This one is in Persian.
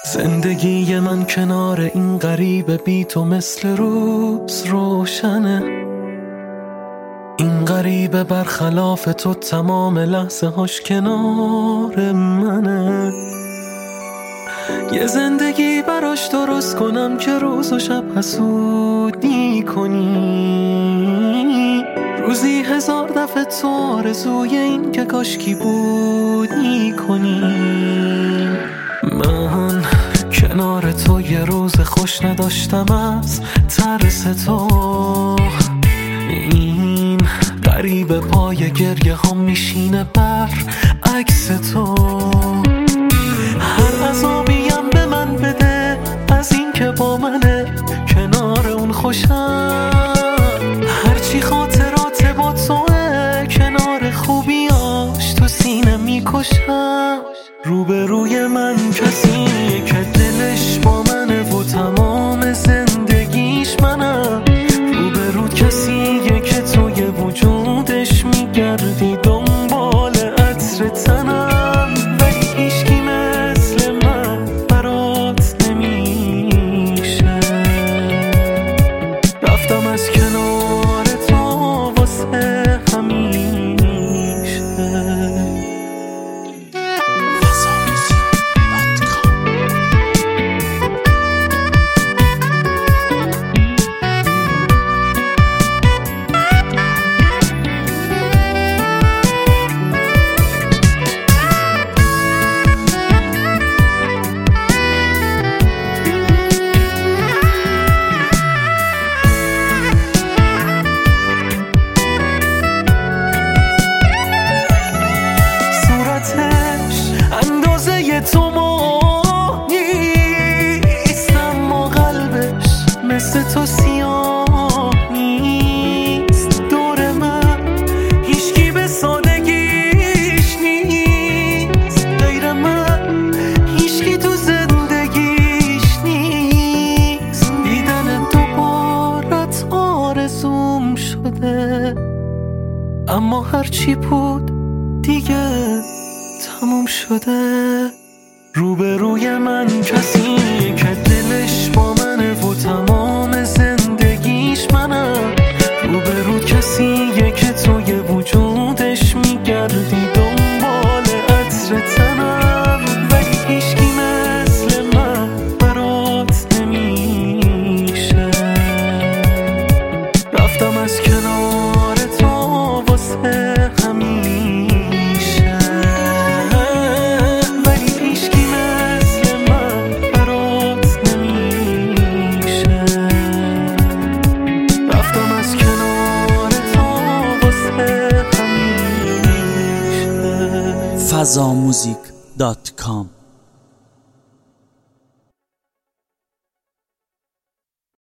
زندگی من کنار این غریبه بی تو مثل روز روشنه. این غریبه برخلاف تو تمام لحظه هاش کنار منه. یه زندگی براش درست کنم که روز و شب حسودی کنی. روزی 1000 دفعه تو آرزوی این که کاشکی بودی کنی. من کنار تو یه روز خوش نداشتم از ترس تو. این غریبه پای گریه ها میشینه بر عکس تو. هر عذابیم به من بده از این که با منه کنار اون خوشم. هرچی خاطرات با توه کنار خوبیاش تو سینه میکشم. روبروی من کسیه که دلش با منه و تمام زندگیش منم. روبرو کسیه که توی وجودش میگردی دنبال عطر تنم. ولی هیچکی مثل من برات نمیشه. رفتم از کنار تو واسه همیشه. تو ما نیست اما قلبش مثل تو سیاه نیست. دور من هیچکی به سادگیش نیست. غیر من هیچکی تو زندگیش نیست. دیدن دوبارت آرزوم شده. اما هرچی بود دیگه تموم شده. روبروی من کسی که دلش با منه و تمام زندگیش منم. روبرو کسیه که توی وجودش میگردی دنبال عطر تنم. ولی هیچکی مثل من برات نمیشه. رفتم از کنار تو واسه همیشه. fazamuzik.com